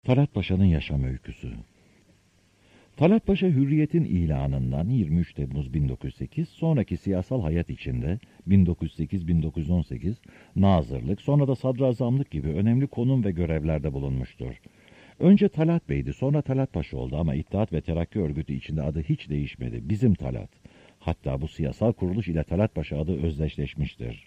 Talat Paşa'nın yaşam öyküsü. Talat Paşa Hürriyet'in ilanından 23 Temmuz 1908 sonraki siyasal hayat içinde 1908-1918 nazırlık, sonra da sadrazamlık gibi önemli konum ve görevlerde bulunmuştur. Önce Talat Bey'di, sonra Talat Paşa oldu ama İttihat ve Terakki Örgütü içinde adı hiç değişmedi. Bizim Talat. Hatta bu siyasal kuruluş ile Talat Paşa adı özdeşleşmiştir.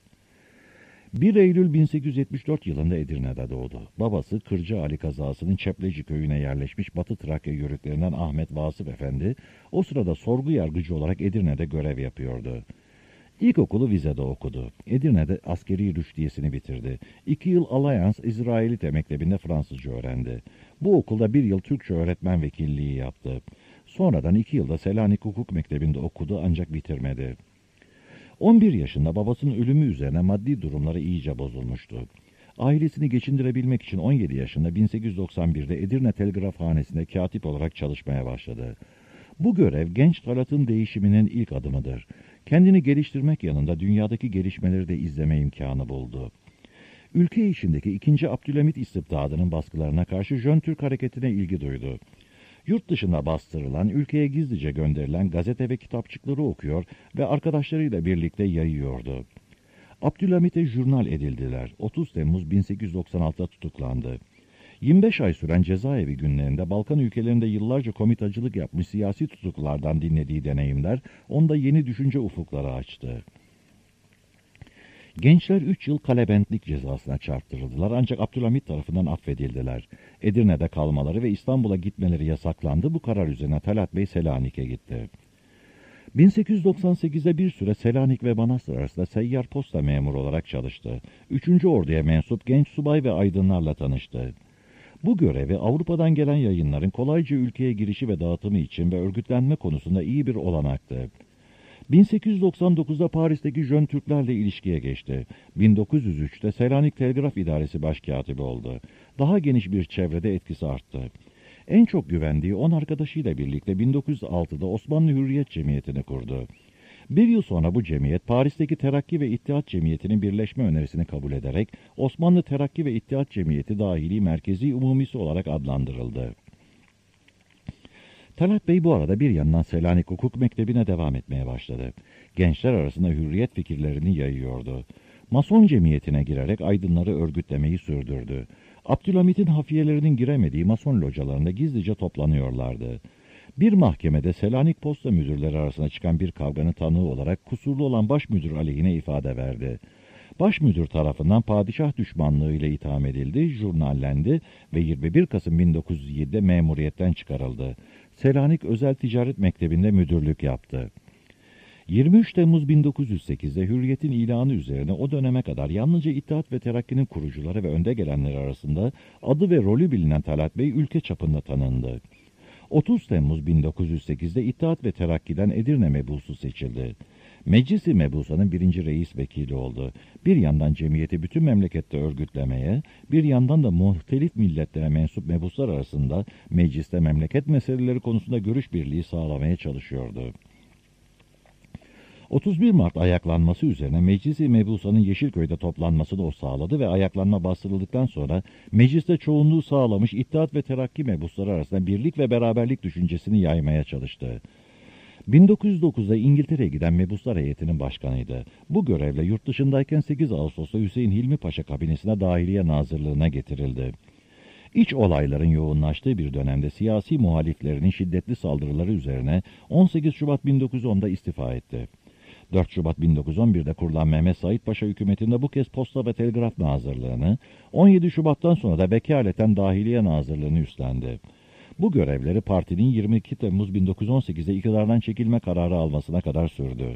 1 Eylül 1874 yılında Edirne'de doğdu. Babası Kırcı Ali kazasının Çepleci köyüne yerleşmiş Batı Trakya yörüklerinden Ahmet Vasıf Efendi, o sırada sorgu yargıcı olarak Edirne'de görev yapıyordu. İlkokulu Vize'de okudu. Edirne'de askeri rüştiyesini bitirdi. 2 yıl Alliance İsrailite Mektebi'nde Fransızca öğrendi. Bu okulda 1 yıl Türkçe öğretmen vekilliği yaptı. Sonradan 2 yılda Selanik Hukuk Mektebi'nde okudu ancak bitirmedi. 11 yaşında babasının ölümü üzerine maddi durumları iyice bozulmuştu. Ailesini geçindirebilmek için 17 yaşında 1891'de Edirne Telgrafhanesi'nde katip olarak çalışmaya başladı. Bu görev genç Talat'ın değişiminin ilk adımıdır. Kendini geliştirmek yanında dünyadaki gelişmeleri de izleme imkanı buldu. Ülke içindeki 2. Abdülhamit istibdadının baskılarına karşı Jön Türk hareketine ilgi duydu. Yurt dışına bastırılan, ülkeye gizlice gönderilen gazete ve kitapçıkları okuyor ve arkadaşlarıyla birlikte yayıyordu. Abdülhamit'e jurnal edildiler. 30 Temmuz 1896'da tutuklandı. 25 ay süren cezaevi günlerinde Balkan ülkelerinde yıllarca komitacılık yapmış siyasi tutuklulardan dinlediği deneyimler onda yeni düşünce ufukları açtı. Gençler 3 yıl kalebentlik cezasına çarptırıldılar ancak Abdülhamit tarafından affedildiler. Edirne'de kalmaları ve İstanbul'a gitmeleri yasaklandı. Bu karar üzerine Talat Bey Selanik'e gitti. 1898'de bir süre Selanik ve Manastır arasında seyyar posta memuru olarak çalıştı. 3. Ordu'ya mensup genç subay ve aydınlarla tanıştı. Bu görevi Avrupa'dan gelen yayınların kolayca ülkeye girişi ve dağıtımı için ve örgütlenme konusunda iyi bir olanaktı. 1899'da Paris'teki Jön Türklerle ilişkiye geçti. 1903'te Selanik Telgraf İdaresi Başkatibi oldu. Daha geniş bir çevrede etkisi arttı. En çok güvendiği 10 arkadaşıyla birlikte 1906'da Osmanlı Hürriyet Cemiyeti'ni kurdu. Bir yıl sonra bu cemiyet Paris'teki Terakki ve İttihat Cemiyeti'nin birleşme önerisini kabul ederek Osmanlı Terakki ve İttihat Cemiyeti dahili merkezi umumisi olarak adlandırıldı. Talat Bey bu arada bir yandan Selanik Hukuk Mektebi'ne devam etmeye başladı. Gençler arasında hürriyet fikirlerini yayıyordu. Mason cemiyetine girerek aydınları örgütlemeyi sürdürdü. Abdülhamit'in hafiyelerinin giremediği mason localarında gizlice toplanıyorlardı. Bir mahkemede Selanik Posta müdürleri arasında çıkan bir kavganın tanığı olarak kusurlu olan başmüdür aleyhine ifade verdi. Başmüdür tarafından padişah düşmanlığıyla itham edildi, jurnallendi ve 21 Kasım 1907'de memuriyetten çıkarıldı. Selanik Özel Ticaret Mektebi'nde müdürlük yaptı. 23 Temmuz 1908'de Hürriyet'in ilanı üzerine o döneme kadar yalnızca İttihat ve Terakki'nin kurucuları ve önde gelenleri arasında adı ve rolü bilinen Talat Bey ülke çapında tanındı. 30 Temmuz 1908'de İttihat ve Terakki'den Edirne mebusu seçildi. Meclis-i Mebusa'nın 1. reis vekili oldu. Bir yandan cemiyeti bütün memlekette örgütlemeye, bir yandan da muhtelif milletlere mensup mebuslar arasında mecliste memleket meseleleri konusunda görüş birliği sağlamaya çalışıyordu. 31 Mart ayaklanması üzerine Meclis-i Mebusa'nın Yeşilköy'de toplanmasını o sağladı ve ayaklanma bastırıldıktan sonra mecliste çoğunluğu sağlamış İttihat ve Terakki mebusları arasında birlik ve beraberlik düşüncesini yaymaya çalıştı. 1909'da İngiltere'ye giden mebuslar heyetinin başkanıydı. Bu görevle yurt dışındayken 8 Ağustos'ta Hüseyin Hilmi Paşa kabinesine Dahiliye Nazırlığına getirildi. İç olayların yoğunlaştığı bir dönemde siyasi muhaliflerinin şiddetli saldırıları üzerine 18 Şubat 1910'da istifa etti. 4 Şubat 1911'de kurulan Mehmet Said Paşa hükümetinde bu kez Posta ve Telgraf Nazırlığını, 17 Şubat'tan sonra da vekaleten Dahiliye Nazırlığını üstlendi. Bu görevleri partinin 22 Temmuz 1918'de iktidardan çekilme kararı almasına kadar sürdü.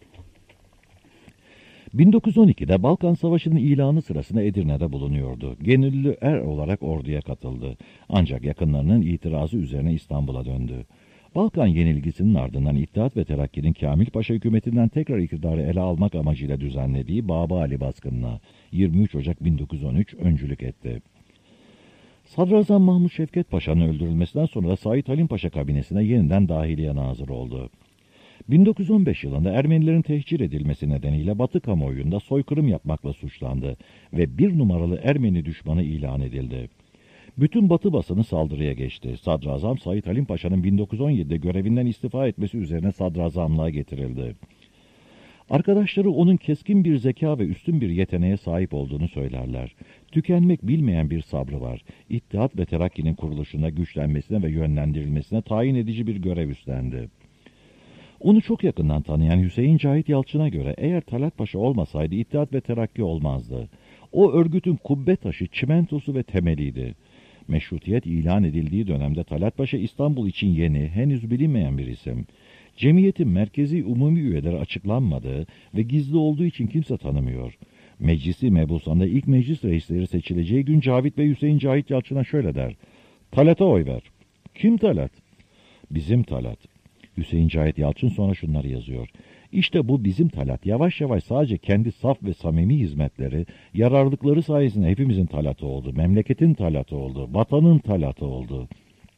1912'de Balkan Savaşı'nın ilanı sırasında Edirne'de bulunuyordu. Gönüllü er olarak orduya katıldı. Ancak yakınlarının itirazı üzerine İstanbul'a döndü. Balkan yenilgisinin ardından İttihat ve Terakki'nin Kamil Paşa hükümetinden tekrar iktidarı ele almak amacıyla düzenlediği Baba Ali baskınına 23 Ocak 1913 öncülük etti. Sadrazam Mahmut Şevket Paşa'nın öldürülmesinden sonra da Said Halim Paşa kabinesine yeniden Dahiliye Nazırı oldu. 1915 yılında Ermenilerin tehcir edilmesi nedeniyle Batı kamuoyunda soykırım yapmakla suçlandı ve 1 numaralı Ermeni düşmanı ilan edildi. Bütün Batı basını saldırıya geçti. Sadrazam Said Halim Paşa'nın 1917'de görevinden istifa etmesi üzerine sadrazamlığa getirildi. Arkadaşları onun keskin bir zeka ve üstün bir yeteneğe sahip olduğunu söylerler. Tükenmek bilmeyen bir sabrı var. İttihat ve Terakki'nin kuruluşuna, güçlenmesine ve yönlendirilmesine tayin edici bir görev üstlendi. Onu çok yakından tanıyan Hüseyin Cahit Yalçın'a göre eğer Talat Paşa olmasaydı İttihat ve Terakki olmazdı. O örgütün kubbe taşı, çimentosu ve temeliydi. Meşrutiyet ilan edildiği dönemde Talat Paşa İstanbul için yeni, henüz bilinmeyen bir isim. Cemiyetin merkezi umumi üyeleri açıklanmadığı ve gizli olduğu için kimse tanımıyor. Meclisi Mebusan'da ilk meclis reisleri seçileceği gün Cavit ve Hüseyin Cahit Yalçın'a şöyle der: "Talat'a oy ver." "Kim Talat?" "Bizim Talat." Hüseyin Cahit Yalçın sonra şunları yazıyor: "İşte bu bizim Talat yavaş yavaş sadece kendi saf ve samimi hizmetleri, yararlılıkları sayesinde hepimizin Talatı oldu, memleketin Talatı oldu, vatanın Talatı oldu."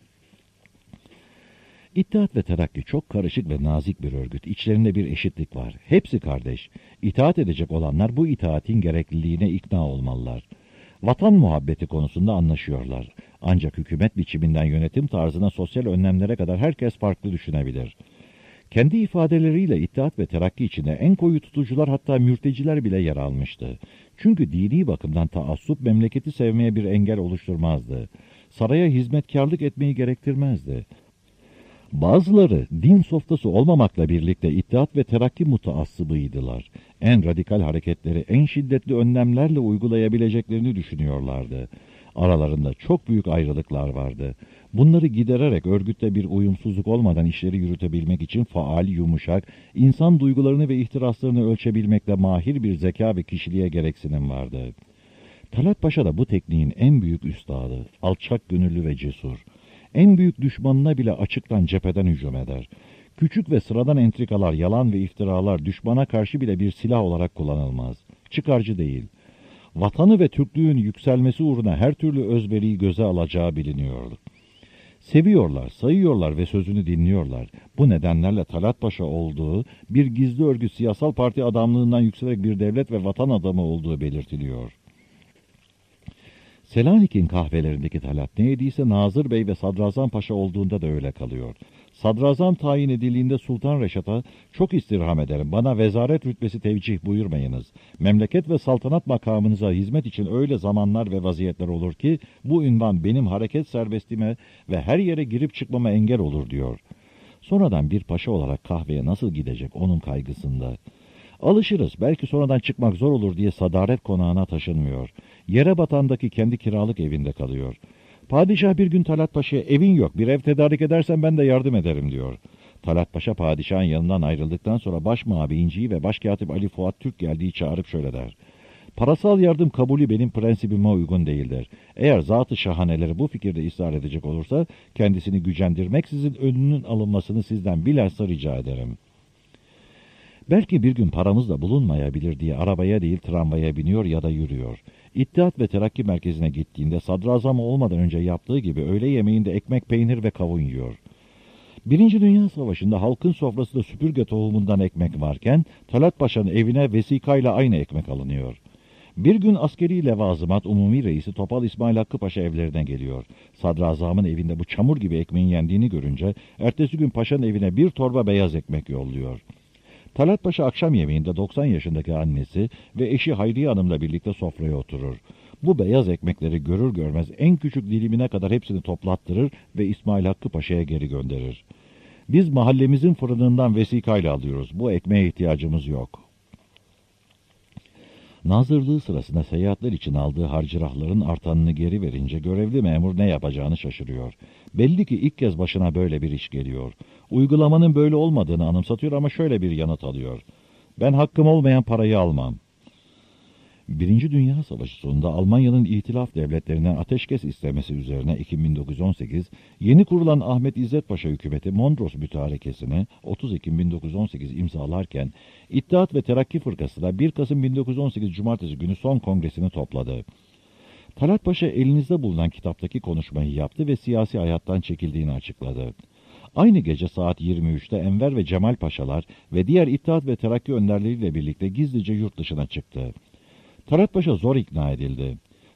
İttihat ve Terakki çok karışık ve nazik bir örgüt. İçlerinde bir eşitlik var. Hepsi kardeş. İtaat edecek olanlar bu itaatin gerekliliğine ikna olmalılar. Vatan muhabbeti konusunda anlaşıyorlar. Ancak hükümet biçiminden yönetim tarzına sosyal önlemlere kadar herkes farklı düşünebilir. Kendi ifadeleriyle İttihat ve Terakki içinde en koyu tutucular hatta mürteciler bile yer almıştı. Çünkü dini bakımdan taassup memleketi sevmeye bir engel oluşturmazdı. Saraya hizmetkarlık etmeyi gerektirmezdi. Bazıları din softası olmamakla birlikte İttihat ve Terakki mutaassıbıydılar. En radikal hareketleri en şiddetli önlemlerle uygulayabileceklerini düşünüyorlardı. Aralarında çok büyük ayrılıklar vardı. Bunları gidererek örgütte bir uyumsuzluk olmadan işleri yürütebilmek için faal, yumuşak, insan duygularını ve ihtiraslarını ölçebilmekle mahir bir zeka ve kişiliğe gereksinim vardı. Talat Paşa da bu tekniğin en büyük üstadı, alçak gönüllü ve cesur. En büyük düşmanına bile açıktan cepheden hücum eder. Küçük ve sıradan entrikalar, yalan ve iftiralar düşmana karşı bile bir silah olarak kullanılmaz. Çıkarcı değil. Vatanı ve Türklüğün yükselmesi uğruna her türlü özveriyi göze alacağı biliniyordu. Seviyorlar, sayıyorlar ve sözünü dinliyorlar. Bu nedenlerle Talat Paşa olduğu, bir gizli örgüt siyasal parti adamlığından yükselerek bir devlet ve vatan adamı olduğu belirtiliyor. Selanik'in kahvelerindeki Talat ne yediyse Nazır Bey ve Sadrazam Paşa olduğunda da öyle kalıyor. Sadrazam tayin edildiğinde Sultan Reşat'a "Çok istirham ederim, bana vezaret rütbesi tevcih buyurmayınız. Memleket ve saltanat makamınıza hizmet için öyle zamanlar ve vaziyetler olur ki bu ünvan benim hareket serbestime ve her yere girip çıkmama engel olur" diyor. Sonradan bir paşa olarak kahveye nasıl gidecek onun kaygısında. Alışırız, belki sonradan çıkmak zor olur diye Sadaret Konağı'na taşınmıyor. Yerebatan'daki kendi kiralık evinde kalıyor. Padişah bir gün Talat Paşa'ya "Evin yok, bir ev tedarik edersen ben de yardım ederim" diyor. Talat Paşa padişahın yanından ayrıldıktan sonra Başmabeynciği ve Başkatip Ali Fuat Türk geldiği çağırıp şöyle der: "Parasal yardım kabulü benim prensibime uygun değildir. Eğer zat-ı şahaneleri bu fikirde ısrar edecek olursa kendisini gücendirmeksizin önünün alınmasını sizden bilhassa rica ederim." Belki bir gün paramız da bulunmayabilir diye arabaya değil tramvaya biniyor ya da yürüyor. İttihat ve Terakki Merkezi'ne gittiğinde sadrazam olmadan önce yaptığı gibi öğle yemeğinde ekmek, peynir ve kavun yiyor. Birinci Dünya Savaşı'nda halkın sofrasında süpürge tohumundan ekmek varken Talat Paşa'nın evine vesikayla aynı ekmek alınıyor. Bir gün askeri levazımat umumi reisi Topal İsmail Hakkı Paşa evlerine geliyor. Sadrazamın evinde bu çamur gibi ekmeğin yendiğini görünce ertesi gün paşanın evine bir torba beyaz ekmek yolluyor. Talat Paşa akşam yemeğinde 90 yaşındaki annesi ve eşi Hayriye Hanım'la birlikte sofraya oturur. Bu beyaz ekmekleri görür görmez en küçük dilimine kadar hepsini toplattırır ve İsmail Hakkı Paşa'ya geri gönderir. "Biz mahallemizin fırınından vesikayla alıyoruz. Bu ekmeğe ihtiyacımız yok." Nazırlığı sırasında seyahatler için aldığı harcırahların artanını geri verince görevli memur ne yapacağını şaşırıyor. Belli ki ilk kez başına böyle bir iş geliyor. Uygulamanın böyle olmadığını anımsatıyor ama şöyle bir yanıt alıyor: "Ben hakkım olmayan parayı almam." Birinci Dünya Savaşı sonunda Almanya'nın İtilaf devletlerinden ateşkes istemesi üzerine Ekim 1918, yeni kurulan Ahmet İzzet Paşa hükümeti Mondros Mütarekesini 30 Ekim 1918 imzalarken İttihat ve Terakki Fırkası da 1 Kasım 1918 Cumartesi günü son kongresini topladı. Talat Paşa elinizde bulunan kitaptaki konuşmayı yaptı ve siyasi hayattan çekildiğini açıkladı. Aynı gece saat 23'te Enver ve Cemal Paşalar ve diğer İttihat ve Terakki önderleriyle birlikte gizlice yurt dışına çıktı. Talat Paşa zor ikna edildi.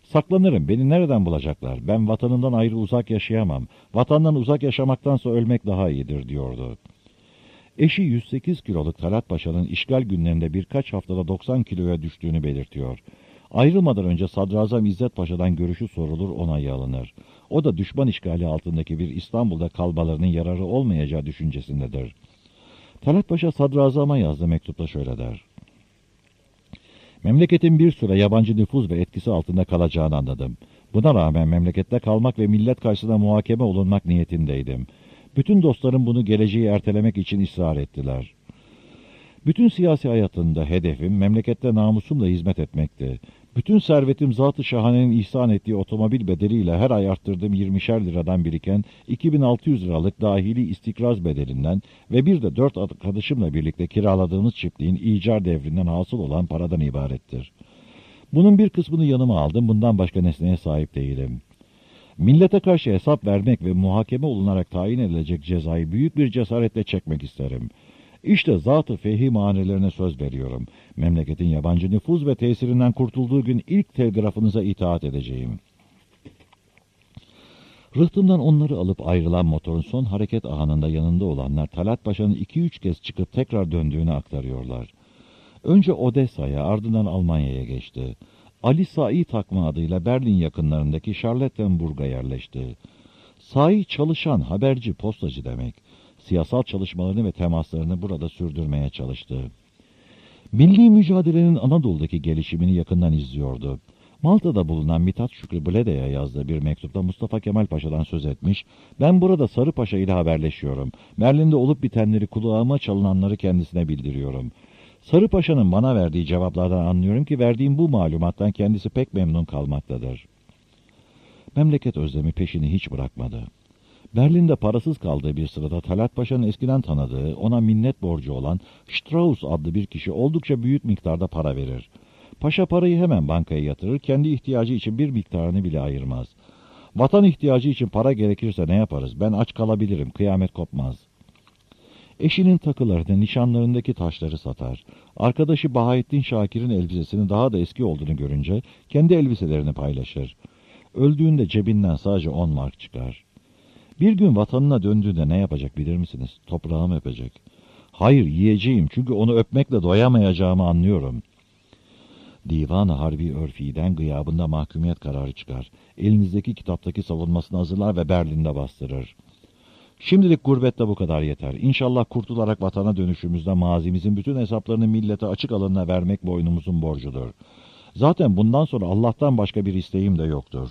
Saklanırım, beni nereden bulacaklar? Ben vatanımdan ayrı uzak yaşayamam. Vatandan uzak yaşamaktansa ölmek daha iyidir diyordu. Eşi 108 kiloluk Talat Paşa'nın işgal günlerinde birkaç haftada 90 kiloya düştüğünü belirtiyor. Ayrılmadan önce Sadrazam İzzet Paşa'dan görüşü sorulur, onayı alınır. O da düşman işgali altındaki bir İstanbul'da kalmalarının yararı olmayacağı düşüncesindedir. Talat Paşa Sadrazam'a yazdığı mektupta şöyle der: Memleketin bir süre yabancı nüfuz ve etkisi altında kalacağını anladım. Buna rağmen memlekette kalmak ve millet karşısında muhakeme olunmak niyetindeydim. Bütün dostlarım bunu geleceği ertelemek için ısrar ettiler. Bütün siyasi hayatında hedefim memlekette namusumla hizmet etmekti. Bütün servetim Zat-ı Şahane'nin ihsan ettiği otomobil bedeliyle her ay arttırdığım 20'şer liradan biriken 2600 liralık dahili istikraz bedelinden ve bir de 4 arkadaşımla birlikte kiraladığımız çiftliğin icar devrinden hasıl olan paradan ibarettir. Bunun bir kısmını yanıma aldım, bundan başka nesneye sahip değilim. Millete karşı hesap vermek ve muhakeme olunarak tayin edilecek cezayı büyük bir cesaretle çekmek isterim. İşte zat-ı fehim hanelerine söz veriyorum. Memleketin yabancı nüfuz ve tesirinden kurtulduğu gün ilk telgrafınıza itaat edeceğim. Rıhtımdan onları alıp ayrılan motorun son hareket anında yanında olanlar Talat Paşa'nın 2-3 kez çıkıp tekrar döndüğünü aktarıyorlar. Önce Odessa'ya, ardından Almanya'ya geçti. Ali Sai takma adıyla Berlin yakınlarındaki Charlottenburg'a yerleşti. Sai çalışan, haberci, postacı demek. Siyasal çalışmalarını ve temaslarını burada sürdürmeye çalıştı. Milli mücadelenin Anadolu'daki gelişimini yakından izliyordu. Malta'da bulunan Mithat Şükrü Blede'ye yazdığı bir mektupta Mustafa Kemal Paşa'dan söz etmiş, ben burada Sarı Paşa ile haberleşiyorum. Berlin'de olup bitenleri, kulağıma çalınanları kendisine bildiriyorum. Sarı Paşa'nın bana verdiği cevaplardan anlıyorum ki verdiğim bu malumattan kendisi pek memnun kalmaktadır. Memleket özlemi peşini hiç bırakmadı. Berlin'de parasız kaldığı bir sırada Talat Paşa'nın eskiden tanıdığı, ona minnet borcu olan Strauss adlı bir kişi oldukça büyük miktarda para verir. Paşa parayı hemen bankaya yatırır, kendi ihtiyacı için bir miktarını bile ayırmaz. Vatan ihtiyacı için para gerekirse ne yaparız? Ben aç kalabilirim, kıyamet kopmaz. Eşinin takılarını, nişanlarındaki taşları satar. Arkadaşı Bahattin Şakir'in elbisesinin daha da eski olduğunu görünce kendi elbiselerini paylaşır. Öldüğünde cebinden sadece 10 mark çıkar. Bir gün vatanına döndüğünde ne yapacak bilir misiniz? Toprağımı öpecek. Hayır, yiyeceğim, çünkü onu öpmekle doyamayacağımı anlıyorum. Divan-ı Harbi Örfi'den gıyabında mahkumiyet kararı çıkar. Elinizdeki kitaptaki savunmasını hazırlar ve Berlin'de bastırır. Şimdilik gurbette bu kadar yeter. İnşallah kurtularak vatana dönüşümüzde mazimizin bütün hesaplarını millete açık alanına vermek boynumuzun borcudur. Zaten bundan sonra Allah'tan başka bir isteğim de yoktur.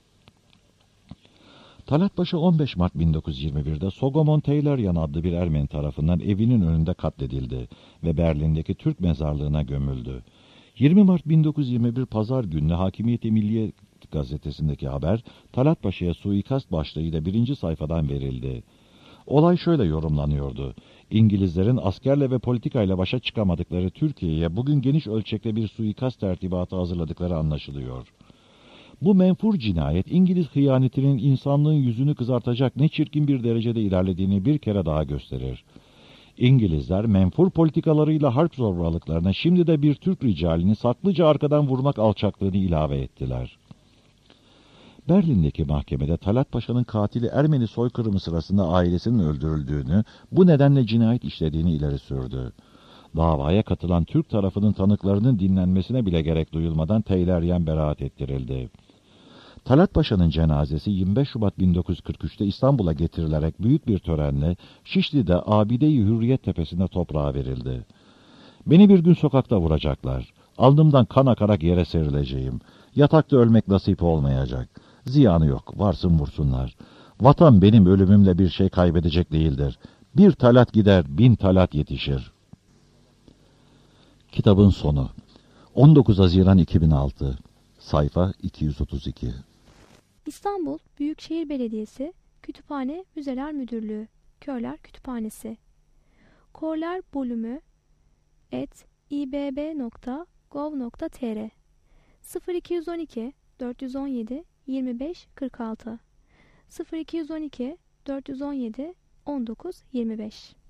Talat Paşa 15 Mart 1921'de Sogomon Teyloryan adlı bir Ermeni tarafından evinin önünde katledildi ve Berlin'deki Türk mezarlığına gömüldü. 20 Mart 1921 Pazar günü Hakimiyet-i Milliye gazetesindeki haber Talat Paşa'ya suikast başlığıyla 1. sayfadan verildi. Olay şöyle yorumlanıyordu: İngilizlerin askerle ve politikayla başa çıkamadıkları Türkiye'ye bugün geniş ölçekte bir suikast tertibatı hazırladıkları anlaşılıyor. Bu menfur cinayet İngiliz hıyanetinin insanlığın yüzünü kızartacak ne çirkin bir derecede ilerlediğini bir kere daha gösterir. İngilizler menfur politikalarıyla harp zorbalıklarına şimdi de bir Türk ricalini saklıca arkadan vurmak alçaklığını ilave ettiler. Berlin'deki mahkemede Talat Paşa'nın katili Ermeni soykırımı sırasında ailesinin öldürüldüğünü, bu nedenle cinayet işlediğini ileri sürdü. Davaya katılan Türk tarafının tanıklarının dinlenmesine bile gerek duyulmadan Teyloryan beraat ettirildi. Talat Paşa'nın cenazesi 25 Şubat 1943'te İstanbul'a getirilerek büyük bir törenle Şişli'de Abide-i Hürriyet Tepesi'nde toprağa verildi. Beni bir gün sokakta vuracaklar. Alnımdan kan akarak yere serileceğim. Yatakta ölmek nasip olmayacak. Ziyanı yok, varsın vursunlar. Vatan benim ölümümle bir şey kaybedecek değildir. Bir talat gider, 1000 talat yetişir. Kitabın sonu. 19 Haziran 2006. Sayfa 232. İstanbul Büyükşehir Belediyesi Kütüphane Müzeler Müdürlüğü Körler Kütüphanesi Korler Bölümü @ibb.gov.tr 0212 417 25 46 0212 417 19 25